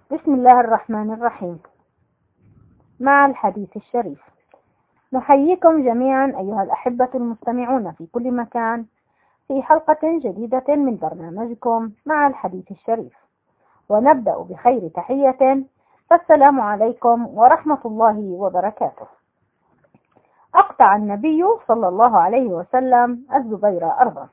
بسم الله الرحمن الرحيم. مع الحديث الشريف. نحييكم جميعا أيها الأحبة المستمعون في كل مكان في حلقة جديدة من برنامجكم مع الحديث الشريف، ونبدأ بخير تحية، فالسلام عليكم ورحمة الله وبركاته. أقطع النبي صلى الله عليه وسلم الزبير أرضا.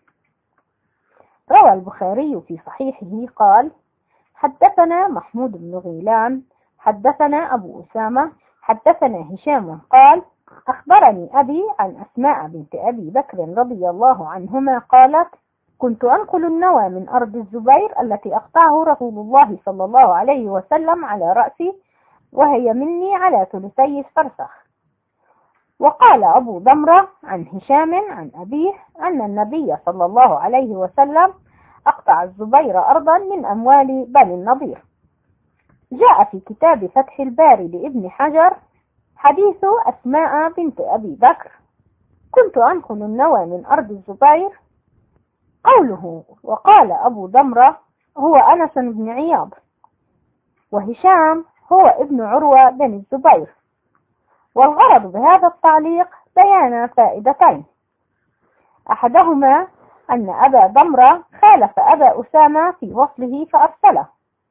روى البخاري في صحيحه قال: حدثنا محمود بن غيلان حدثنا أبو أسامة حدثنا هشام قال: أخبرني أبي عن أسماء بنت أبي بكر رضي الله عنهما قالت: كنت أنقل النوى من أرض الزبير التي أقطعه رسول الله صلى الله عليه وسلم على رأسي، وهي مني على ثلثي الفرسخ. وقال أبو ضمرة عن هشام عن أبيه أن النبي صلى الله عليه وسلم أقطع الزبير أرضا من أموال بني النضير. جاء في كتاب فتح الباري لابن حجر حديث أسماء بنت أبي بكر: كنت أنقل النوى من أرض الزبير. قوله وقال أبو ضمرة هو أنس بن عياض، وهشام هو ابن عروة بن الزبير. والغرض بهذا التعليق بيان فائدتين: أحدهما أن أبا ضمرة خالف أبا أسامة في وصله فأرسله.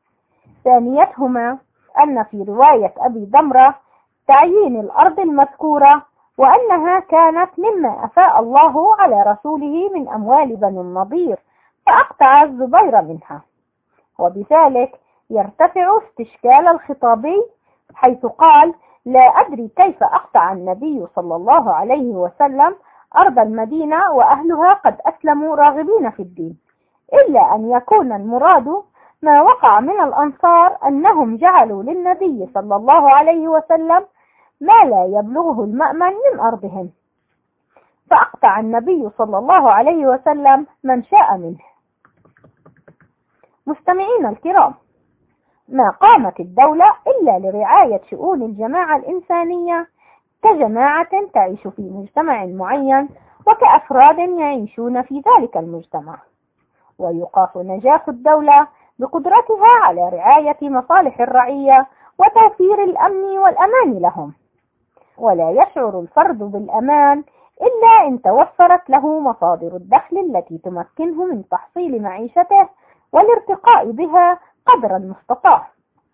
ثانيتهما أن في رواية أبي ضمرة تعيين الأرض المذكورة، وأنها كانت مما أفاء الله على رسوله من أموال بني النضير، فأقطع الزبير منها. وبذلك يرتفع استشكال الخطابي حيث قال: لا أدري كيف أقطع النبي صلى الله عليه وسلم أرض المدينة وأهلها قد أسلموا راغبين في الدين، إلا أن يكون المراد ما وقع من الأنصار أنهم جعلوا للنبي صلى الله عليه وسلم ما لا يبلغه المأمن من أرضهم، فأقطع النبي صلى الله عليه وسلم من شاء منه. مستمعين الكرام، ما قامت الدولة إلا لرعاية شؤون الجماعة الإنسانية كجماعة تعيش في مجتمع معين وكأفراد يعيشون في ذلك المجتمع، ويقاس نجاح الدولة بقدرتها على رعاية مصالح الرعية وتوفير الأمن والأمان لهم. ولا يشعر الفرد بالأمان إلا إن توفرت له مصادر الدخل التي تمكنه من تحصيل معيشته والارتقاء بها قدر المستطاع.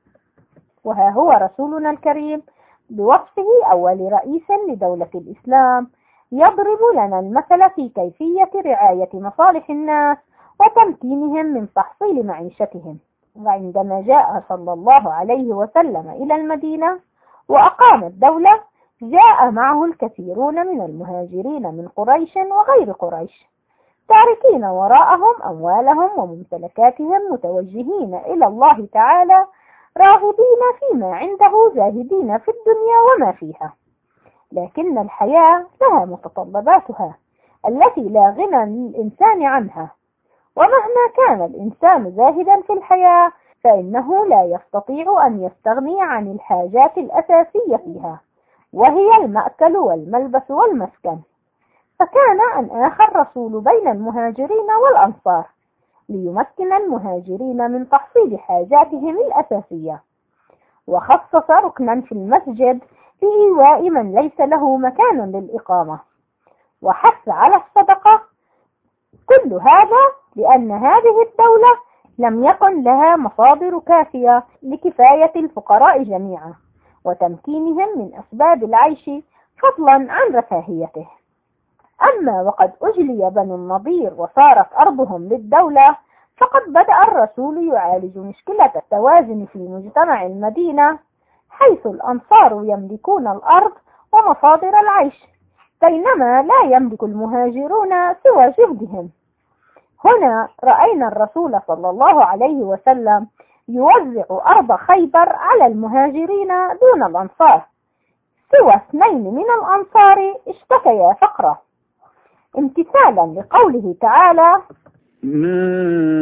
وها هو رسولنا الكريم بوصفه أول رئيس لدولة الإسلام يضرب لنا المثل في كيفية رعاية مصالح الناس وتمكينهم من تحصيل معيشتهم. وعندما جاء صلى الله عليه وسلم إلى المدينة وأقام الدولة، جاء معه الكثيرون من المهاجرين من قريش وغير قريش، تاركين وراءهم أموالهم وممتلكاتهم متوجهين إلى الله تعالى، راغبين فيما عنده زاهدين في الدنيا وما فيها. لكن الحياة لها متطلباتها التي لا غنى للإنسان عنها، ومهما كان الإنسان زاهدا في الحياة فإنه لا يستطيع أن يستغني عن الحاجات الأساسية فيها، وهي المأكل والملبس والمسكن. فكان أن آخى الرسول بين المهاجرين والأنصار ليمكن المهاجرين من تحصيل حاجاتهم الأساسية، وخصص ركنا في المسجد لإيواء من ليس له مكان للإقامة، وحث على الصدقة. كل هذا لأن هذه الدولة لم يكن لها مصادر كافية لكفاية الفقراء جميعا وتمكينهم من أسباب العيش فضلا عن رفاهيته. أما وقد أجلي بنو النضير وصارت أرضهم للدولة، فقد بدأ الرسول يعالج مشكلة التوازن في مجتمع المدينة، حيث الأنصار يملكون الأرض ومصادر العيش، بينما لا يملك المهاجرون سوى جهدهم. هنا رأينا الرسول صلى الله عليه وسلم يوزع أرض خيبر على المهاجرين دون الأنصار، سوى 2 من الأنصار اشتكيا فقرا، امتثالا لقوله تعالى: ما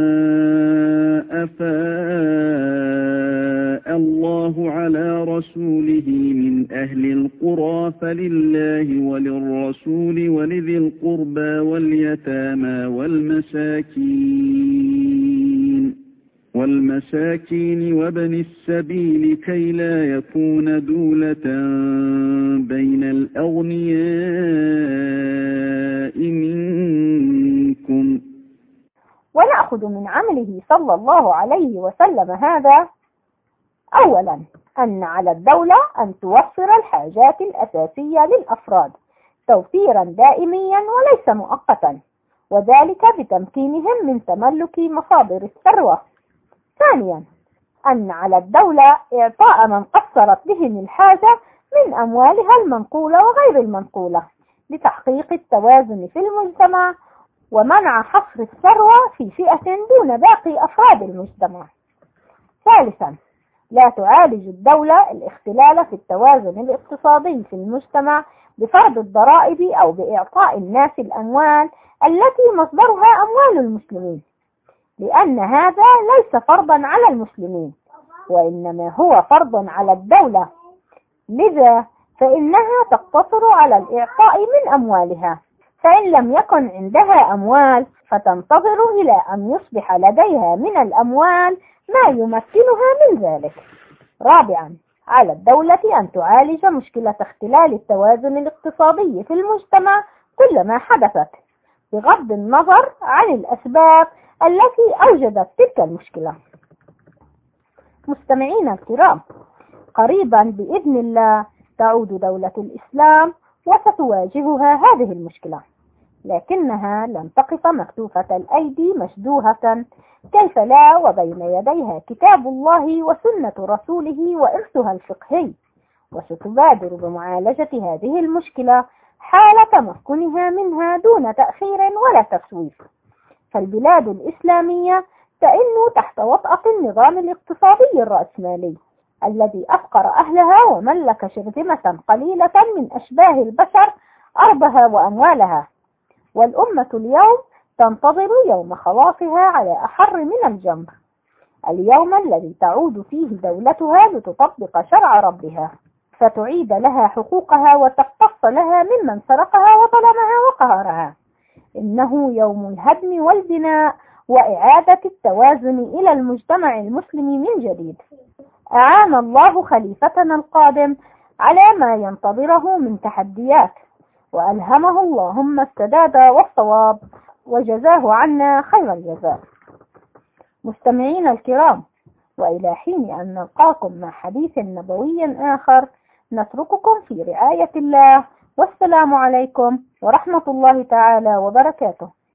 أفاء الله على رسوله من أهل القرى فلله وللرسول ولذي القربى واليتامى والمساكين والمساكين وابن السبيل كي لا يكون دولة بين الأغنياء منكم. ونأخذ من عمله صلى الله عليه وسلم هذا: أولا، أن على الدولة أن توفر الحاجات الأساسية للأفراد توفيرا دائميا وليس مؤقتا، وذلك بتمكينهم من تملك مصادر الثروة. ثانيا، أن على الدولة إعطاء من قصرت بهم الحاجة من أموالها المنقولة وغير المنقولة لتحقيق التوازن في المجتمع ومنع حصر الثروة في فئة دون باقي أفراد المجتمع. ثالثا، لا تعالج الدولة الاختلال في التوازن الاقتصادي في المجتمع بفرض الضرائب أو بإعطاء الناس الأموال التي مصدرها أموال المسلمين، لأن هذا ليس فرضا على المسلمين وإنما هو فرض على الدولة، لذا فإنها تقتصر على الإعطاء من أموالها، فإن لم يكن عندها أموال فتنتظر إلى أن يصبح لديها من الأموال ما يمكنها من ذلك. رابعا، على الدولة أن تعالج مشكلة اختلال التوازن الاقتصادي في المجتمع كلما حدثت، بغض النظر عن الأسباب التي أوجدت تلك المشكلة. مستمعين الكرام، قريبا بإذن الله تعود دولة الإسلام وستواجهها هذه المشكلة، لكنها لن تقف مكتوفة الأيدي مشدوهة، كيف لا وبين يديها كتاب الله وسنة رسوله وإرثها الفقهي، وستبادر بمعالجة هذه المشكلة حال تمكنها منها دون تأخير ولا تسويف. فالبلاد الإسلامية تئن تحت وطأة النظام الاقتصادي الرأسمالي الذي أفقر أهلها وملك شرذمة قليلة من أشباه البشر أرضها وأموالها، والأمة اليوم تنتظر يوم خلاصها على أحر من الجمر، اليوم الذي تعود فيه دولتها لتطبق شرع ربها، فتعيد لها حقوقها وتقتص لها ممن سرقها وظلمها وقهرها. إنه يوم الهدم والبناء وإعادة التوازن إلى المجتمع المسلم من جديد. أعان الله خليفتنا القادم على ما ينتظره من تحديات، وألهمه اللهم السداد والصواب، وجزاه عنا خير الجزاء. مستمعين الكرام، وإلى حين أن نلقاكم مع حديث نبوي آخر، نترككم في رعاية الله، والسلام عليكم ورحمة الله تعالى وبركاته.